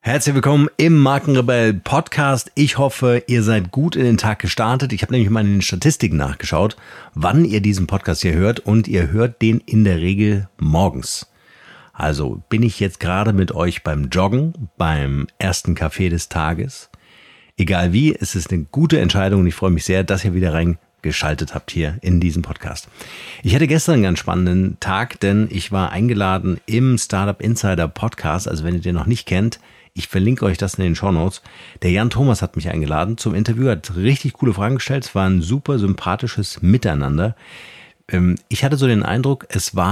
Herzlich willkommen im Markenrebell Podcast. Ich hoffe, ihr seid gut in den Tag gestartet. Ich habe nämlich mal in den Statistiken nachgeschaut, wann ihr diesen Podcast hier hört, und ihr hört den in der Regel morgens. Also bin ich jetzt gerade mit euch beim Joggen, beim ersten Kaffee des Tages. Egal wie, es ist eine gute Entscheidung und ich freue mich sehr, dass ihr wieder reingeschaltet habt hier in diesen Podcast. Ich hatte gestern einen ganz spannenden Tag, denn ich war eingeladen im Startup Insider Podcast. Also wenn ihr den noch nicht kennt, ich verlinke euch das in den Shownotes. Der Jan Thomas hat mich eingeladen zum Interview, hat richtig coole Fragen gestellt. Es war ein super sympathisches Miteinander. Ich hatte so den Eindruck,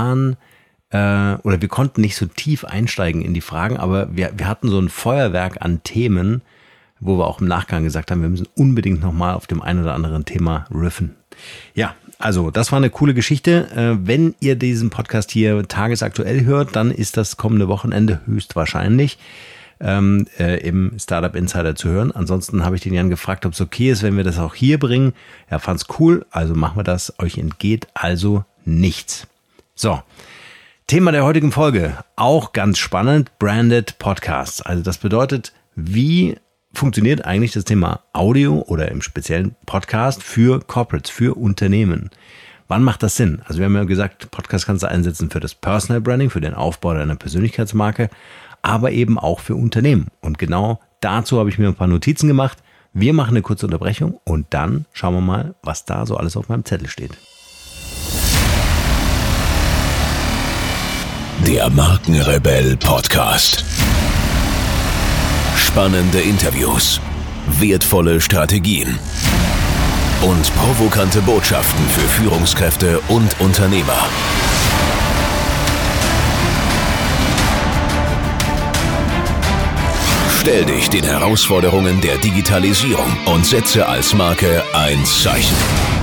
wir konnten nicht so tief einsteigen in die Fragen, aber wir hatten so ein Feuerwerk an Themen, wo wir auch im Nachgang gesagt haben, wir müssen unbedingt nochmal auf dem einen oder anderen Thema riffen. Ja, also das war eine coole Geschichte. Wenn ihr diesen Podcast hier tagesaktuell hört, dann ist das kommende Wochenende höchstwahrscheinlich im Startup Insider zu hören. Ansonsten habe ich den Jan gefragt, ob es okay ist, wenn wir das auch hier bringen. Er fand's cool, also machen wir das. Euch entgeht also nichts. So, Thema der heutigen Folge, auch ganz spannend, Branded Podcasts. Also das bedeutet, wie funktioniert eigentlich das Thema Audio oder im speziellen Podcast für Corporates, für Unternehmen? Wann macht das Sinn? Also wir haben ja gesagt, Podcast kannst du einsetzen für das Personal Branding, für den Aufbau deiner Persönlichkeitsmarke, aber eben auch für Unternehmen. Und genau dazu habe ich mir ein paar Notizen gemacht. Wir machen eine kurze Unterbrechung und dann schauen wir mal, was da so alles auf meinem Zettel steht. Der Markenrebell Podcast. Spannende Interviews, wertvolle Strategien und provokante Botschaften für Führungskräfte und Unternehmer. Stell dich den Herausforderungen der Digitalisierung und setze als Marke ein Zeichen.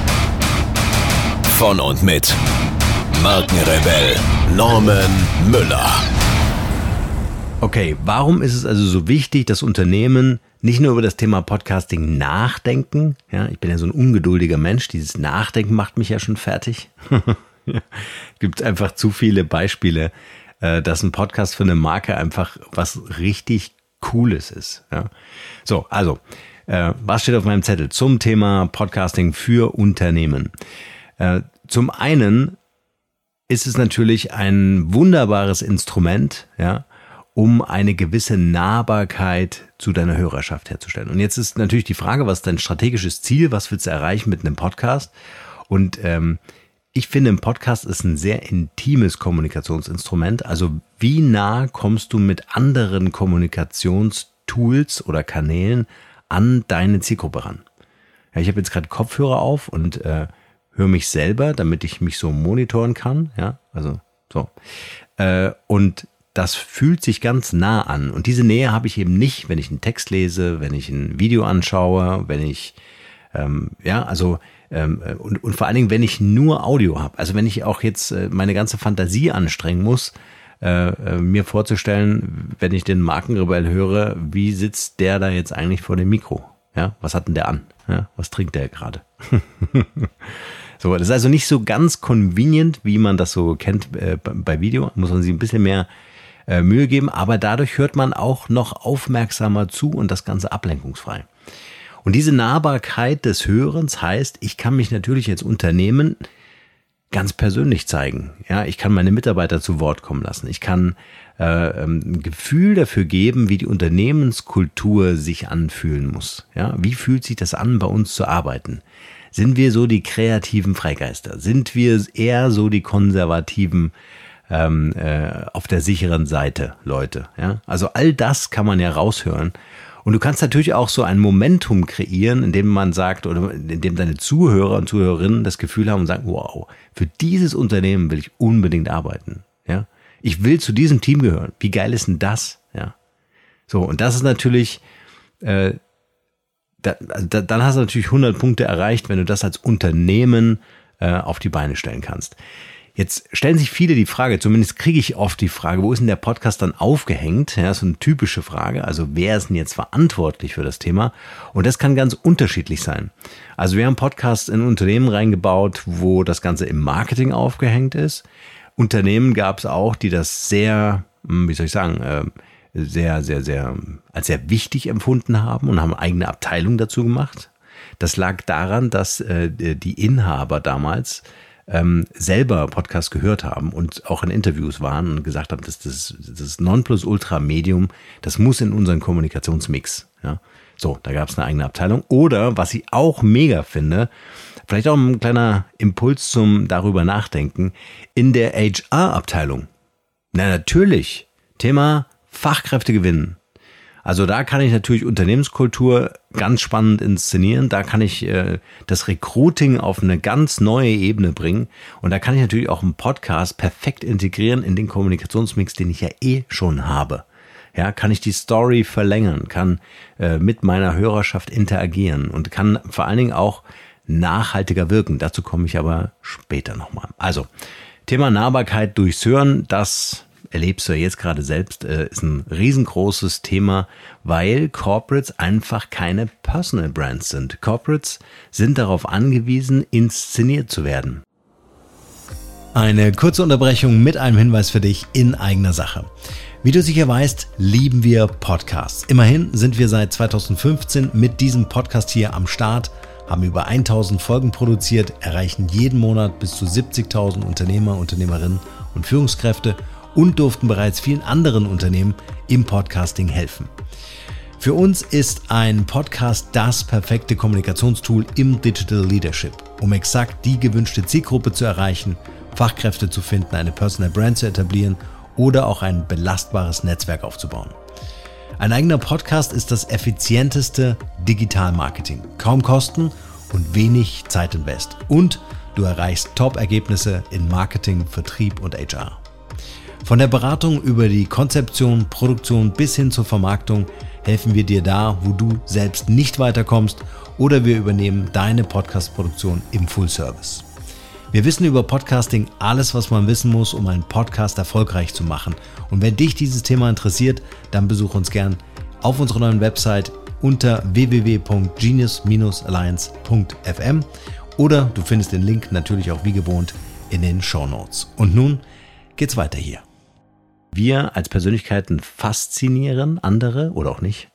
Von und mit Markenrebell Norman Müller. Okay, warum ist es also so wichtig, dass Unternehmen nicht nur über das Thema Podcasting nachdenken? Ja, ich bin ja so ein ungeduldiger Mensch, dieses Nachdenken macht mich ja schon fertig. Es gibt einfach zu viele Beispiele, dass ein Podcast für eine Marke einfach was richtig Cooles ist. Ja. So, also, was steht auf meinem Zettel zum Thema Podcasting für Unternehmen? Zum einen ist es natürlich ein wunderbares Instrument, ja, um eine gewisse Nahbarkeit zu deiner Hörerschaft herzustellen. Und jetzt ist natürlich die Frage, was ist dein strategisches Ziel? Was willst du erreichen mit einem Podcast? Und ich finde, ein Podcast ist ein sehr intimes Kommunikationsinstrument. Also wie nah kommst du mit anderen Kommunikationstools oder Kanälen an deine Zielgruppe ran? Ja, ich habe jetzt gerade Kopfhörer auf und höre mich selber, damit ich mich so monitoren kann. Ja, also so. Und das fühlt sich ganz nah an. Und diese Nähe habe ich eben nicht, wenn ich einen Text lese, wenn ich ein Video anschaue, wenn ich, und vor allen Dingen, wenn ich nur Audio habe. Also wenn ich auch jetzt meine ganze Fantasie anstrengen muss, mir vorzustellen, wenn ich den Markenrebell höre, wie sitzt der da jetzt eigentlich vor dem Mikro? Ja, was hat denn der an? Ja, was trinkt der gerade? So, das ist also nicht so ganz convenient, wie man das so kennt bei Video. Muss man sich ein bisschen mehr Mühe geben, aber dadurch hört man auch noch aufmerksamer zu und das Ganze ablenkungsfrei. Und diese Nahbarkeit des Hörens heißt, ich kann mich natürlich als Unternehmen ganz persönlich zeigen. Ja, ich kann meine Mitarbeiter zu Wort kommen lassen. Ich kann ein Gefühl dafür geben, wie die Unternehmenskultur sich anfühlen muss. Ja, wie fühlt sich das an, bei uns zu arbeiten? Sind wir so die kreativen Freigeister? Sind wir eher so die konservativen auf der sicheren Seite Leute? Ja, also all das kann man ja raushören. Und du kannst natürlich auch so ein Momentum kreieren, in dem man sagt, oder in dem deine Zuhörer und Zuhörerinnen das Gefühl haben und sagen, wow, für dieses Unternehmen will ich unbedingt arbeiten. Ja, ich will zu diesem Team gehören. Wie geil ist denn das? Ja, so, und das ist natürlich, dann hast du natürlich 100 Punkte erreicht, wenn du das als Unternehmen auf die Beine stellen kannst. Jetzt stellen sich viele die Frage, zumindest kriege ich oft die Frage, wo ist denn der Podcast dann aufgehängt? Ja, so eine typische Frage. Also wer ist denn jetzt verantwortlich für das Thema? Und das kann ganz unterschiedlich sein. Also wir haben Podcasts in Unternehmen reingebaut, wo das Ganze im Marketing aufgehängt ist. Unternehmen gab es auch, die das sehr, sehr, sehr, sehr als sehr wichtig empfunden haben und haben eigene Abteilungen dazu gemacht. Das lag daran, dass die Inhaber damals selber Podcasts gehört haben und auch in Interviews waren und gesagt haben, das Nonplusultra-Medium, das muss in unseren Kommunikationsmix. Ja. So, da gab es eine eigene Abteilung. Oder, was ich auch mega finde, vielleicht auch ein kleiner Impuls zum darüber nachdenken, in der HR-Abteilung. Na natürlich, Thema Fachkräfte gewinnen. Also da kann ich natürlich Unternehmenskultur ganz spannend inszenieren. Da kann ich das Recruiting auf eine ganz neue Ebene bringen. Und da kann ich natürlich auch einen Podcast perfekt integrieren in den Kommunikationsmix, den ich ja schon habe. Ja, kann ich die Story verlängern, kann mit meiner Hörerschaft interagieren und kann vor allen Dingen auch nachhaltiger wirken. Dazu komme ich aber später nochmal. Also, Thema Nahbarkeit durchs Hören, das erlebst du ja jetzt gerade selbst, ist ein riesengroßes Thema, weil Corporates einfach keine Personal Brands sind. Corporates sind darauf angewiesen, inszeniert zu werden. Eine kurze Unterbrechung mit einem Hinweis für dich in eigener Sache. Wie du sicher weißt, lieben wir Podcasts. Immerhin sind wir seit 2015 mit diesem Podcast hier am Start, haben über 1000 Folgen produziert, erreichen jeden Monat bis zu 70.000 Unternehmer, Unternehmerinnen und Führungskräfte und durften bereits vielen anderen Unternehmen im Podcasting helfen. Für uns ist ein Podcast das perfekte Kommunikationstool im Digital Leadership, um exakt die gewünschte Zielgruppe zu erreichen, Fachkräfte zu finden, eine Personal Brand zu etablieren oder auch ein belastbares Netzwerk aufzubauen. Ein eigener Podcast ist das effizienteste Digital-Marketing. Kaum Kosten und wenig Zeitinvest. Und du erreichst Top-Ergebnisse in Marketing, Vertrieb und HR. Von der Beratung über die Konzeption, Produktion bis hin zur Vermarktung helfen wir dir da, wo du selbst nicht weiterkommst, oder wir übernehmen deine Podcast-Produktion im Full-Service. Wir wissen über Podcasting alles, was man wissen muss, um einen Podcast erfolgreich zu machen. Und wenn dich dieses Thema interessiert, dann besuch uns gern auf unserer neuen Website unter www.genius-alliance.fm oder du findest den Link natürlich auch wie gewohnt in den Shownotes. Und nun geht's weiter hier. Wir als Persönlichkeiten faszinieren andere oder auch nicht.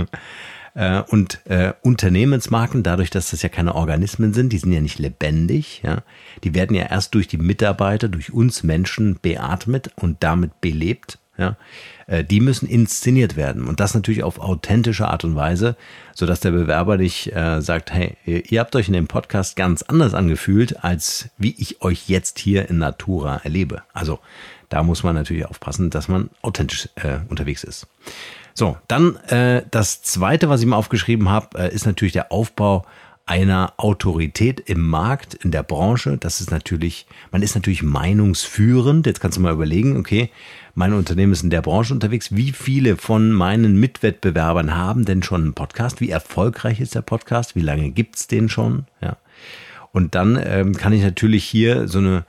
Und Unternehmensmarken, dadurch, dass das ja keine Organismen sind, die sind ja nicht lebendig, ja, die werden ja erst durch die Mitarbeiter, durch uns Menschen beatmet und damit belebt, ja, die müssen inszeniert werden und das natürlich auf authentische Art und Weise, sodass der Bewerber nicht sagt, hey, ihr habt euch in dem Podcast ganz anders angefühlt, als wie ich euch jetzt hier in Natura erlebe. Also da muss man natürlich aufpassen, dass man authentisch unterwegs ist. So, dann das Zweite, was ich mir aufgeschrieben habe, ist natürlich der Aufbau einer Autorität im Markt, in der Branche. Das ist natürlich, man ist natürlich meinungsführend. Jetzt kannst du mal überlegen, okay, mein Unternehmen ist in der Branche unterwegs. Wie viele von meinen Mitwettbewerbern haben denn schon einen Podcast? Wie erfolgreich ist der Podcast? Wie lange gibt's den schon? Ja. Und dann kann ich natürlich hier so eine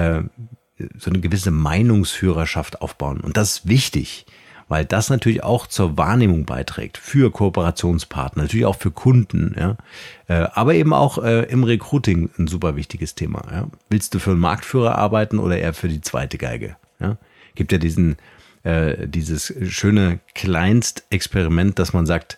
gewisse Meinungsführerschaft aufbauen. Und das ist wichtig, weil das natürlich auch zur Wahrnehmung beiträgt für Kooperationspartner, natürlich auch für Kunden, ja, aber eben auch im Recruiting ein super wichtiges Thema. Ja. Willst du für einen Marktführer arbeiten oder eher für die zweite Geige? Ja. Gibt ja dieses schöne Kleinstexperiment, dass man sagt,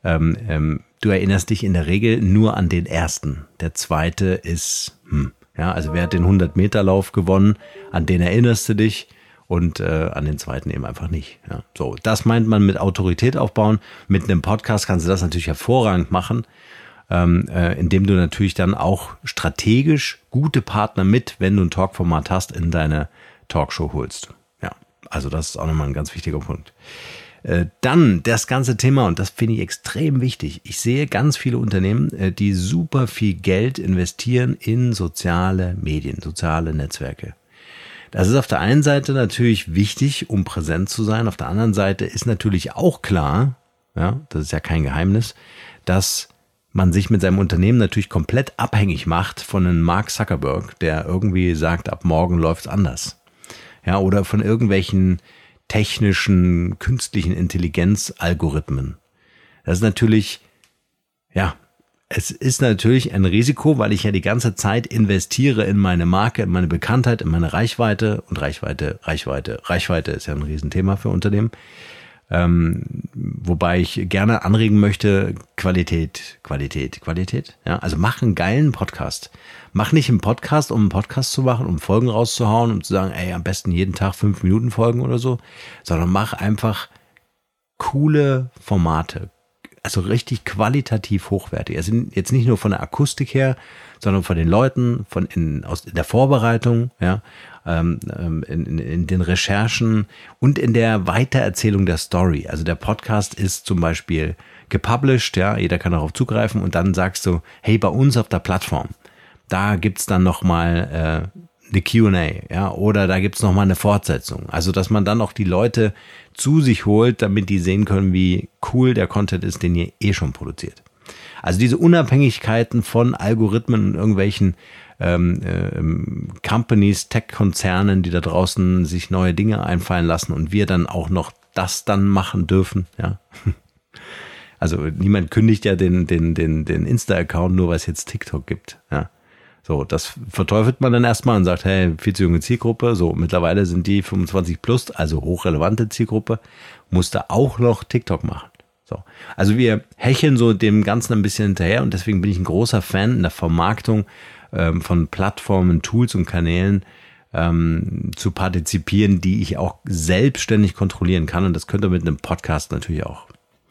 du erinnerst dich in der Regel nur an den ersten. Der zweite ist, ja, also wer hat den 100-Meter-Lauf gewonnen, an den erinnerst du dich. Und an den zweiten eben einfach nicht. Ja. So, das meint man mit Autorität aufbauen. Mit einem Podcast kannst du das natürlich hervorragend machen, indem du natürlich dann auch strategisch gute Partner mit, wenn du ein Talkformat hast, in deine Talkshow holst. Ja, also das ist auch nochmal ein ganz wichtiger Punkt. Dann das ganze Thema, und das finde ich extrem wichtig. Ich sehe ganz viele Unternehmen, die super viel Geld investieren in soziale Medien, soziale Netzwerke. Das ist auf der einen Seite natürlich wichtig, um präsent zu sein. Auf der anderen Seite ist natürlich auch klar, ja, das ist ja kein Geheimnis, dass man sich mit seinem Unternehmen natürlich komplett abhängig macht von einem Mark Zuckerberg, der irgendwie sagt, ab morgen läuft's anders. Ja, oder von irgendwelchen technischen, künstlichen Intelligenz-Algorithmen. Das ist natürlich, ja, es ist natürlich ein Risiko, weil ich ja die ganze Zeit investiere in meine Marke, in meine Bekanntheit, in meine Reichweite. Und Reichweite ist ja ein Riesenthema für Unternehmen. Wobei ich gerne anregen möchte, Qualität. Ja, also mach einen geilen Podcast. Mach nicht einen Podcast, um einen Podcast zu machen, um Folgen rauszuhauen, um zu sagen, ey, am besten jeden Tag 5 Minuten Folgen oder so, sondern mach einfach coole Formate. Also richtig qualitativ hochwertig. Also jetzt nicht nur von der Akustik her, sondern von den Leuten, aus der Vorbereitung, ja, in den Recherchen und in der Weitererzählung der Story. Also der Podcast ist zum Beispiel gepublished, ja, jeder kann darauf zugreifen und dann sagst du, hey, bei uns auf der Plattform, da gibt's dann nochmal eine Q&A, ja, oder da gibt's nochmal eine Fortsetzung. Also, dass man dann auch die Leute zu sich holt, damit die sehen können, wie cool der Content ist, den ihr eh schon produziert. Also diese Unabhängigkeiten von Algorithmen und irgendwelchen Companies, Tech-Konzernen, die da draußen sich neue Dinge einfallen lassen und wir dann auch noch das dann machen dürfen, ja. Also niemand kündigt ja den Insta-Account nur, weil es jetzt TikTok gibt, ja. So, das verteufelt man dann erstmal und sagt, hey, viel zu junge Zielgruppe. So, mittlerweile sind die 25 plus, also hochrelevante Zielgruppe, musste auch noch TikTok machen. So, also wir hecheln so dem Ganzen ein bisschen hinterher und deswegen bin ich ein großer Fan in der Vermarktung von Plattformen, Tools und Kanälen zu partizipieren, die ich auch selbstständig kontrollieren kann und das könnt ihr mit einem Podcast natürlich auch.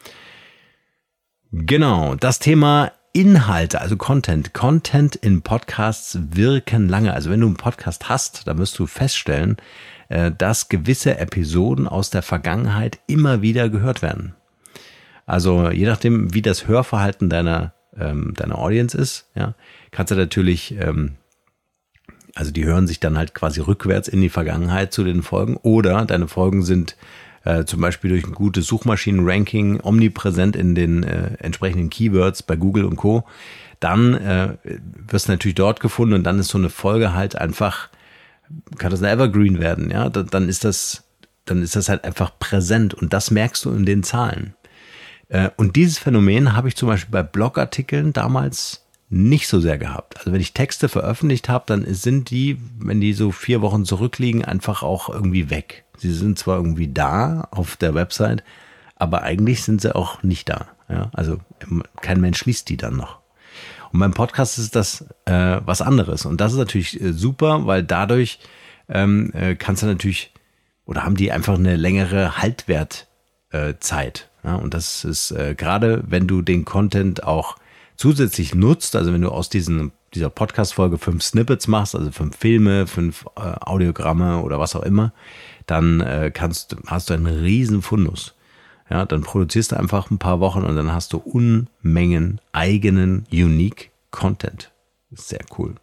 Genau, das Thema Inhalte, also Content in Podcasts wirken lange. Also wenn du einen Podcast hast, dann wirst du feststellen, dass gewisse Episoden aus der Vergangenheit immer wieder gehört werden. Also je nachdem, wie das Hörverhalten deiner Audience ist, ja, kannst du natürlich, also die hören sich dann halt quasi rückwärts in die Vergangenheit zu den Folgen oder deine Folgen sind zum Beispiel durch ein gutes Suchmaschinen-Ranking omnipräsent in den entsprechenden Keywords bei Google und Co., dann wirst du natürlich dort gefunden und dann ist so eine Folge halt einfach, kann das ein Evergreen werden, ja, dann ist das halt einfach präsent und das merkst du in den Zahlen. Und dieses Phänomen habe ich zum Beispiel bei Blogartikeln damals nicht so sehr gehabt. Also wenn ich Texte veröffentlicht habe, dann sind die, wenn die so 4 Wochen zurückliegen, einfach auch irgendwie weg. Sie sind zwar irgendwie da auf der Website, aber eigentlich sind sie auch nicht da. Ja? Also kein Mensch liest die dann noch. Und beim Podcast ist das was anderes. Und das ist natürlich super, weil dadurch kannst du natürlich, oder haben die einfach eine längere Haltwertzeit. Ja? Und das ist gerade, wenn du den Content auch zusätzlich nutzt, also wenn du aus dieser Podcast-Folge 5 Snippets machst, also 5 Filme, 5 Audiogramme oder was auch immer, dann hast du einen riesen Fundus. Ja, dann produzierst du einfach ein paar Wochen und dann hast du Unmengen eigenen Unique Content. Sehr cool.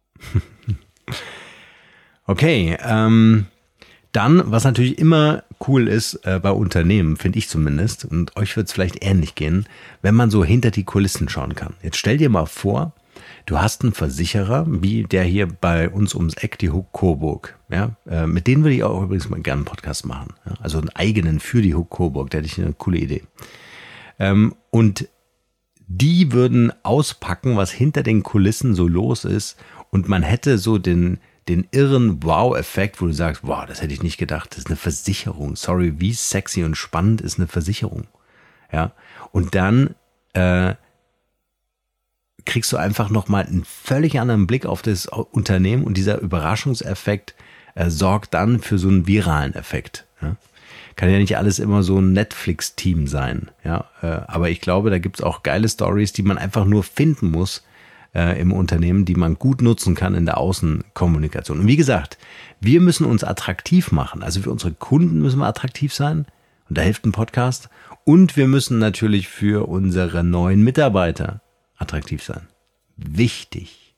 Okay, dann, was natürlich immer cool ist bei Unternehmen, finde ich zumindest, und euch wird es vielleicht ähnlich gehen, wenn man so hinter die Kulissen schauen kann. Jetzt stell dir mal vor, du hast einen Versicherer, wie der hier bei uns ums Eck, die Huck Coburg. Ja, mit denen würde ich auch übrigens mal gerne einen Podcast machen. Ja, also einen eigenen für die Huck Coburg, da hätte ich eine coole Idee. Und die würden auspacken, was hinter den Kulissen so los ist und man hätte so den irren Wow-Effekt, wo du sagst, wow, das hätte ich nicht gedacht, das ist eine Versicherung. Sorry, wie sexy und spannend ist eine Versicherung? Ja, und dann kriegst du einfach nochmal einen völlig anderen Blick auf das Unternehmen und dieser Überraschungseffekt sorgt dann für so einen viralen Effekt. Ja? Kann ja nicht alles immer so ein Netflix-Team sein. Ja? Aber ich glaube, da gibt's auch geile Stories, die man einfach nur finden muss im Unternehmen, die man gut nutzen kann in der Außenkommunikation. Und wie gesagt, wir müssen uns attraktiv machen. Also für unsere Kunden müssen wir attraktiv sein. Und da hilft ein Podcast. Und wir müssen natürlich für unsere neuen Mitarbeiter attraktiv sein. Wichtig.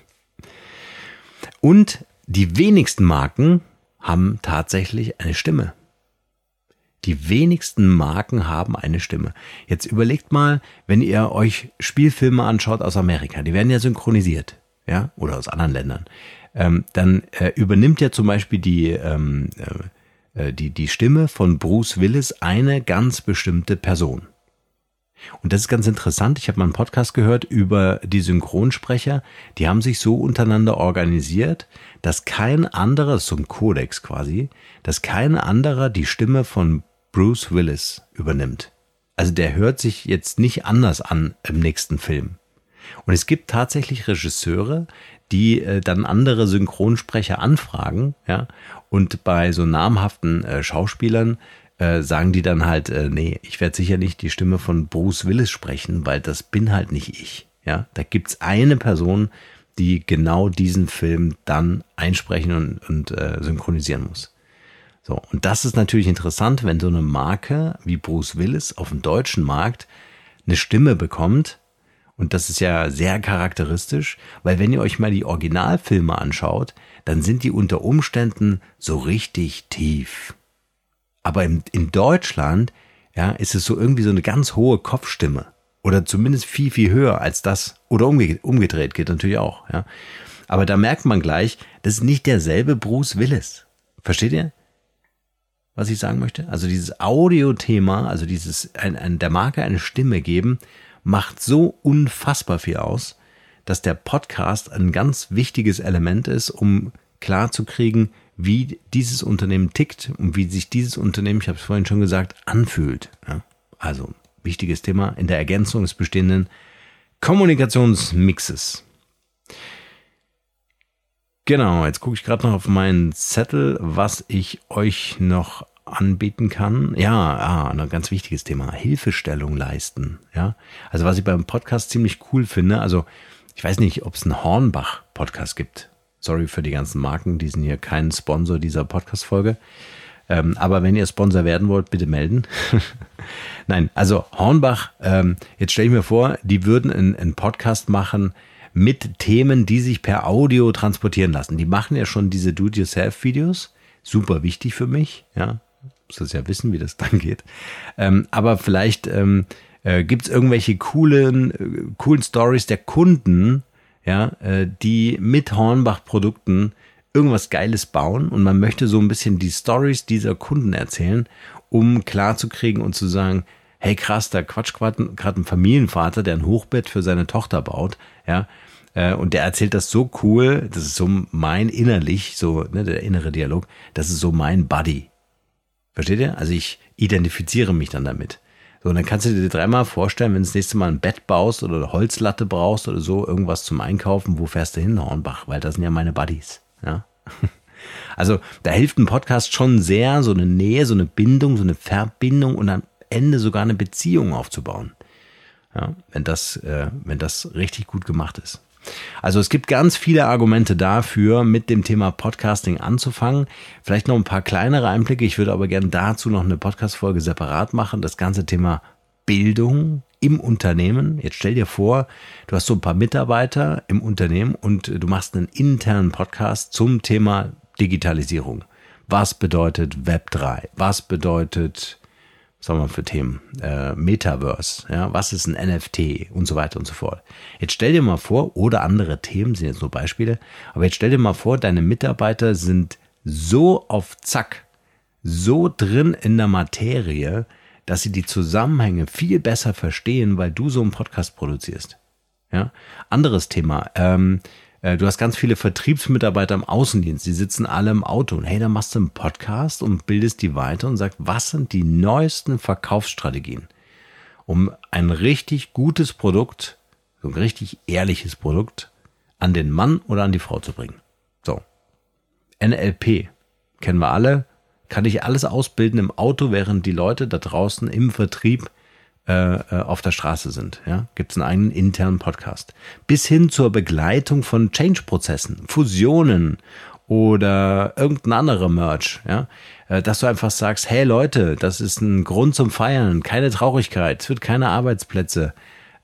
Und die wenigsten Marken haben tatsächlich eine Stimme. Die wenigsten Marken haben eine Stimme. Jetzt überlegt mal, wenn ihr euch Spielfilme anschaut aus Amerika, die werden ja synchronisiert, ja, oder aus anderen Ländern. Dann übernimmt ja zum Beispiel die Stimme von Bruce Willis eine ganz bestimmte Person. Und das ist ganz interessant. Ich habe mal einen Podcast gehört über die Synchronsprecher. Die haben sich so untereinander organisiert, dass kein anderer, das ist so ein Kodex quasi, dass kein anderer die Stimme von Bruce Willis übernimmt. Also der hört sich jetzt nicht anders an im nächsten Film. Und es gibt tatsächlich Regisseure, die dann andere Synchronsprecher anfragen, ja, und bei so namhaften Schauspielern sagen die dann halt, nee, ich werde sicher nicht die Stimme von Bruce Willis sprechen, weil das bin halt nicht ich. Ja, da gibt's eine Person, die genau diesen Film dann einsprechen und synchronisieren muss. So, und das ist natürlich interessant, wenn so eine Marke wie Bruce Willis auf dem deutschen Markt eine Stimme bekommt. Und das ist ja sehr charakteristisch, weil wenn ihr euch mal die Originalfilme anschaut, dann sind die unter Umständen so richtig tief. Aber in Deutschland, ja, ist es so irgendwie so eine ganz hohe Kopfstimme. Oder zumindest viel, viel höher als das. Oder umgedreht geht natürlich auch, ja. Aber da merkt man gleich, das ist nicht derselbe Bruce Willis. Versteht ihr, was ich sagen möchte? Also dieses Audio-Thema, also dieses der Marke eine Stimme geben, macht so unfassbar viel aus, dass der Podcast ein ganz wichtiges Element ist, um klarzukriegen, wie dieses Unternehmen tickt und wie sich dieses Unternehmen, ich habe es vorhin schon gesagt, anfühlt. Ja? Also wichtiges Thema in der Ergänzung des bestehenden Kommunikationsmixes. Genau, jetzt gucke ich gerade noch auf meinen Zettel, was ich euch noch anbieten kann. Ja, ein ganz wichtiges Thema, Hilfestellung leisten. Ja, also was ich beim Podcast ziemlich cool finde, also ich weiß nicht, ob es einen Hornbach-Podcast gibt. Sorry für die ganzen Marken, die sind hier kein Sponsor dieser Podcast-Folge. Aber wenn ihr Sponsor werden wollt, bitte melden. Nein, also Hornbach, jetzt stelle ich mir vor, die würden einen Podcast machen mit Themen, die sich per Audio transportieren lassen. Die machen ja schon diese Do-it-yourself-Videos. Super wichtig für mich, ja. Muss das ja wissen, wie das dann geht. Aber vielleicht gibt es irgendwelche coolen Stories der Kunden, ja, die mit Hornbach-Produkten irgendwas Geiles bauen und man möchte so ein bisschen die Stories dieser Kunden erzählen, um klarzukriegen und zu sagen, hey krass, da quatscht gerade ein Familienvater, der ein Hochbett für seine Tochter baut, ja, und der erzählt das so cool, das ist so mein innerlich, so, ne, der innere Dialog, das ist so mein Buddy. Versteht ihr? Also ich identifiziere mich dann damit. So, und dann kannst du dir dreimal vorstellen, wenn du das nächste Mal ein Bett baust oder eine Holzlatte brauchst oder so, irgendwas zum Einkaufen, wo fährst du hin, Hornbach? Weil das sind ja meine Buddies. Ja. Also da hilft ein Podcast schon sehr, so eine Nähe, so eine Bindung, so eine Verbindung und am Ende sogar eine Beziehung aufzubauen. Ja, wenn das richtig gut gemacht ist. Also es gibt ganz viele Argumente dafür, mit dem Thema Podcasting anzufangen. Vielleicht noch ein paar kleinere Einblicke. Ich würde aber gerne dazu noch eine Podcast-Folge separat machen. Das ganze Thema Bildung im Unternehmen. Jetzt stell dir vor, du hast so ein paar Mitarbeiter im Unternehmen und du machst einen internen Podcast zum Thema Digitalisierung. Was bedeutet Web3? Was bedeutet, was haben wir für Themen? Metaverse, ja, was ist ein NFT und so weiter und so fort. Jetzt stell dir mal vor, oder andere Themen sind jetzt nur Beispiele, aber jetzt stell dir mal vor, deine Mitarbeiter sind so auf Zack, so drin in der Materie, dass sie die Zusammenhänge viel besser verstehen, weil du so einen Podcast produzierst. Ja? Anderes Thema, du hast ganz viele Vertriebsmitarbeiter im Außendienst, die sitzen alle im Auto und hey, dann machst du einen Podcast und bildest die weiter und sagst, was sind die neuesten Verkaufsstrategien, um ein richtig gutes Produkt, so ein richtig ehrliches Produkt an den Mann oder an die Frau zu bringen. So, NLP, kennen wir alle, kann ich alles ausbilden im Auto, während die Leute da draußen im Vertrieb auf der Straße sind. Ja? Gibt es einen eigenen internen Podcast. Bis hin zur Begleitung von Change-Prozessen, Fusionen oder irgendein anderer Merch. Ja? Dass du einfach sagst, hey Leute, das ist ein Grund zum Feiern, keine Traurigkeit, es wird keine Arbeitsplätze,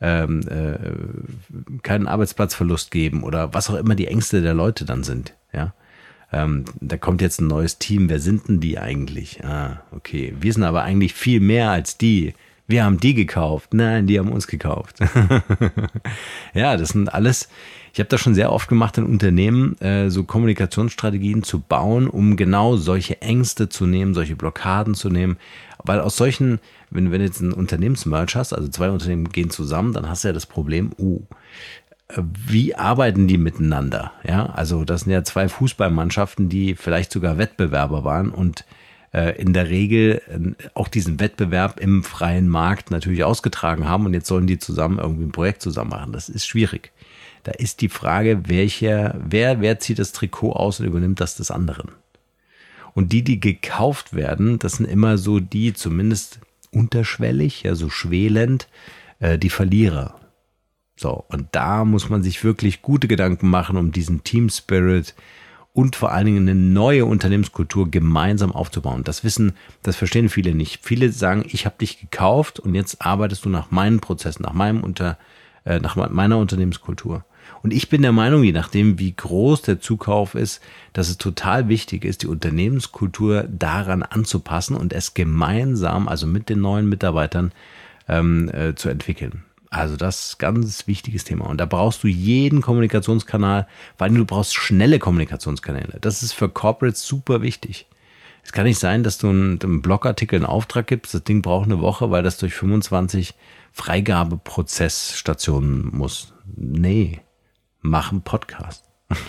keinen Arbeitsplatzverlust geben oder was auch immer die Ängste der Leute dann sind. Ja? Da kommt jetzt ein neues Team, wer sind denn die eigentlich? Ah, okay, wir sind aber eigentlich viel mehr als die. Wir haben die gekauft. Nein, die haben uns gekauft. Ja, das sind alles, ich habe das schon sehr oft gemacht in Unternehmen, so Kommunikationsstrategien zu bauen, um genau solche Ängste zu nehmen, solche Blockaden zu nehmen. Weil aus solchen, wenn du jetzt einen Unternehmensmerge hast, also zwei Unternehmen gehen zusammen, dann hast du ja das Problem, wie arbeiten die miteinander? Ja, also das sind ja zwei Fußballmannschaften, die vielleicht sogar Wettbewerber waren und in der Regel auch diesen Wettbewerb im freien Markt natürlich ausgetragen haben und jetzt sollen die zusammen irgendwie ein Projekt zusammen machen. Das ist schwierig. Da ist die Frage, wer zieht das Trikot aus und übernimmt das des anderen. Und die gekauft werden, das sind immer so die, zumindest unterschwellig, ja so schwelend, die Verlierer. So, und da muss man sich wirklich gute Gedanken machen um diesen Team Spirit und vor allen Dingen eine neue Unternehmenskultur gemeinsam aufzubauen. Das verstehen viele nicht. Viele sagen, ich habe dich gekauft und jetzt arbeitest du nach meinen Prozessen, nach meiner Unternehmenskultur. Und ich bin der Meinung, je nachdem, wie groß der Zukauf ist, dass es total wichtig ist, die Unternehmenskultur daran anzupassen und es gemeinsam, also mit den neuen Mitarbeitern, zu entwickeln. Also das ist ein ganz wichtiges Thema. Und da brauchst du jeden Kommunikationskanal, weil du brauchst schnelle Kommunikationskanäle. Das ist für Corporates super wichtig. Es kann nicht sein, dass du einem Blogartikel einen Auftrag gibst, das Ding braucht eine Woche, weil das durch 25 Freigabeprozessstationen muss. Nee, mach einen Podcast.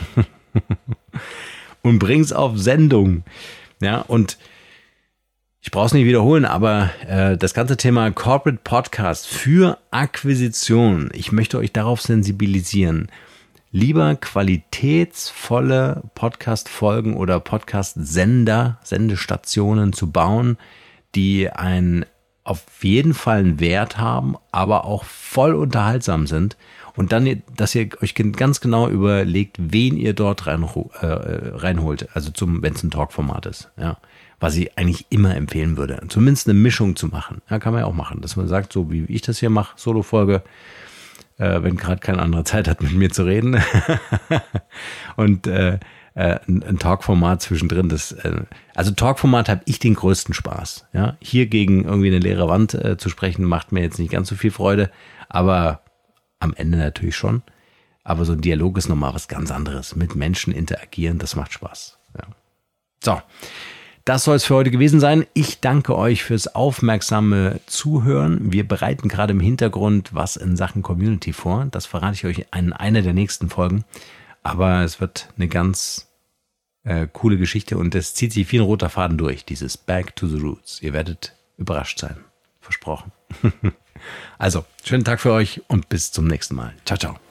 Und bring's auf Sendung. Ja, und ich brauche es nicht wiederholen, aber das ganze Thema Corporate Podcast für Akquisition, ich möchte euch darauf sensibilisieren. Lieber qualitätsvolle Podcast-Folgen oder Sendestationen zu bauen, die auf jeden Fall einen Wert haben, aber auch voll unterhaltsam sind. Und dann, dass ihr euch ganz genau überlegt, wen ihr dort reinholt. Also wenn es ein Talkformat ist, ja. Was ich eigentlich immer empfehlen würde. Zumindest eine Mischung zu machen. Ja, kann man ja auch machen. Dass man sagt, so wie ich das hier mache, Solo-Folge, wenn gerade keine andere Zeit hat, mit mir zu reden. Und ein Talkformat zwischendrin. Also Talkformat habe ich den größten Spaß. Ja, hier gegen irgendwie eine leere Wand zu sprechen, macht mir jetzt nicht ganz so viel Freude. Aber am Ende natürlich schon. Aber so ein Dialog ist nochmal was ganz anderes. Mit Menschen interagieren, das macht Spaß. Ja. So. Das soll es für heute gewesen sein. Ich danke euch fürs aufmerksame Zuhören. Wir bereiten gerade im Hintergrund was in Sachen Community vor. Das verrate ich euch in einer der nächsten Folgen. Aber es wird eine ganz coole Geschichte und es zieht sich wie ein roter Faden durch, dieses Back to the Roots. Ihr werdet überrascht sein. Versprochen. Also, schönen Tag für euch und bis zum nächsten Mal. Ciao, ciao.